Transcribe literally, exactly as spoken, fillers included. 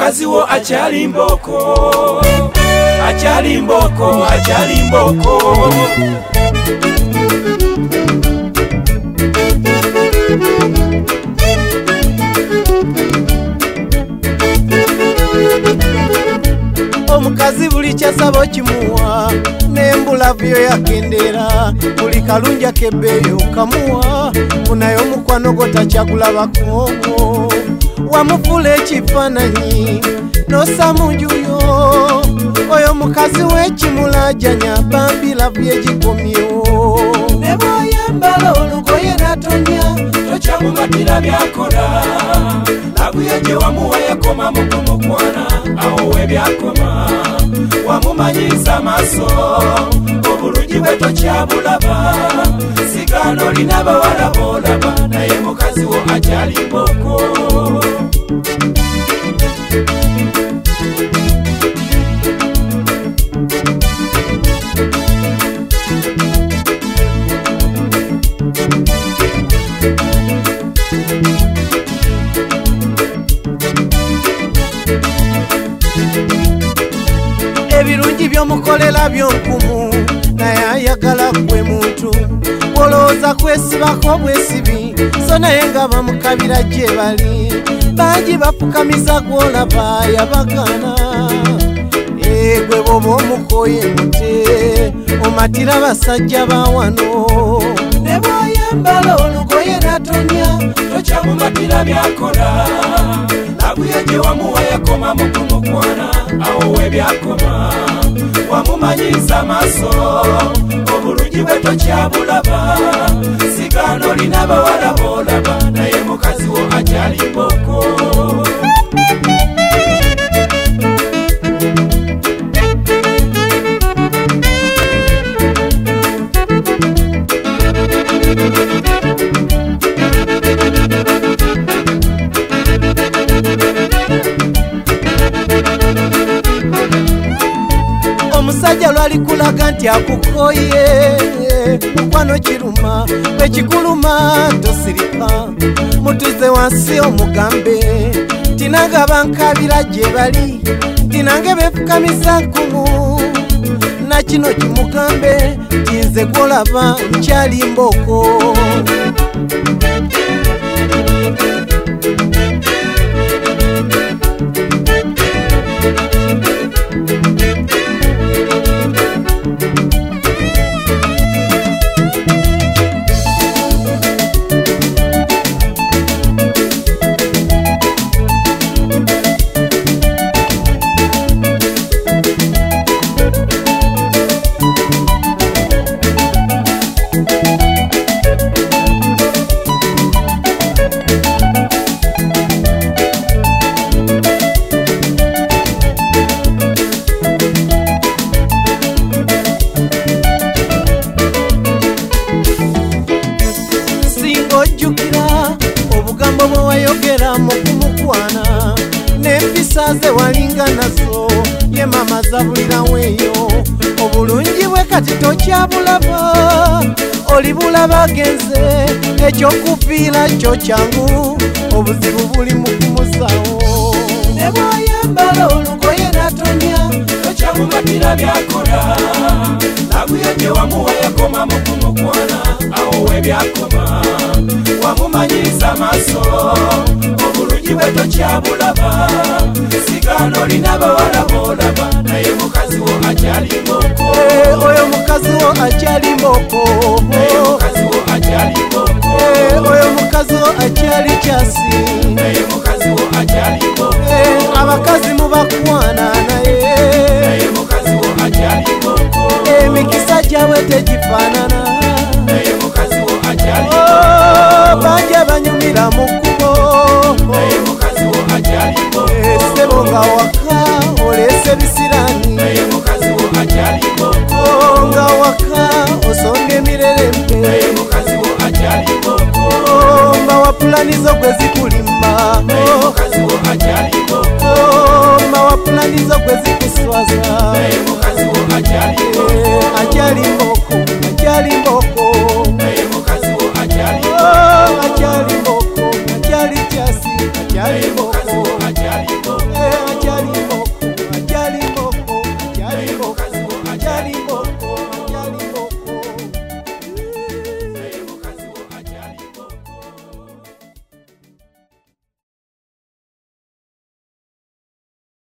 mukazi wo akyali mboko, akyali mboko, akyali mboko. Omukazi buli kyasaba kimuwa nembula vyo yakendera buli kalunja kebeyo kamuwa kunayo mukwano gotakyagulabako wamufula ekifaananyi nosamunjuyo oyo mukazi wekimulajanya bambira vyegikomyewo ne bwayambala olugoye natonya tokyamumatira byakola labuye gye wamuwa yakoma mukumukwana awo we byakoma wamumanyiza maaso obulungi bwe tokyabulaba sigano lina bawala bolaba naye mukazi wo akyali mboko. Ebirungi byomukolera byonkumu naye ayagala gwe muntu olowooza kwesibako bwesibi so naye nga bamukabira gye bali bangi bapukamiza gwolaba yabagana egwe boba omukoye mute omatira basajja bawano ne bwayambala olugoye natonya tokyamumatira byakola labuye gye wamuwa yakoma mukumukwana awo we byakoma wamumanyiza maaso obulungi bwe tokyabulaba sigano lina bawala bolaba naye mukazi wo akyali mboko. Omusajja lwali kulaga nti akukoye mukwano kiruma bekikuluma tosirika mutuze wansi omugambe tinanga bankabira gye bali tinange befukamiza nkumu na kino kimugambe tinze gwolaba nkyali mboko. Obugambo bwe wayogera mu kumukwana n'empisa ze walinga nazo ye mama zabulirawo eyo obulungi bwe kati tokyabulaba olibulaba agenze ekyokufiira kyo kyangu obuzibu buli mu kumusawo ne bwayambala olugoye natonya tokyamumatira byakola labuye gye wamuwa yakoma mukumukwana awo we byakoma wamumanyiza maaso obulungi bwe tokyabulaba sigano lina bawala bolaba naye mukazi wo akyali mboko. Oyo mukazi wo akyali mboko, naye mukazi wo akyali mboko. Oyo mukazi wo akyali kyasi, naye mukazi wo akyali mboko. Abakazi mubakwana naye, naye mukazi wo akyali mboko. Emikisa gyabwe tegifaanana, naye mukazi wo akyali mboko. Bangi abanyumira mu kkubo, naye mukazi wo akyali mboko. Ssebo nga waka oleese bisirani, naye mukazi wo akyali mboko. Nga waka osonga emirerembe, naye mukazi wo akyali mboko. Mba wapulanizo gwe zikulimba, naye mukazi wo akyali mboko. Mba wapulanizo gwe zikuswaza, naye mukazi wo akyali mboko. Akyali mboko, akyali mboko.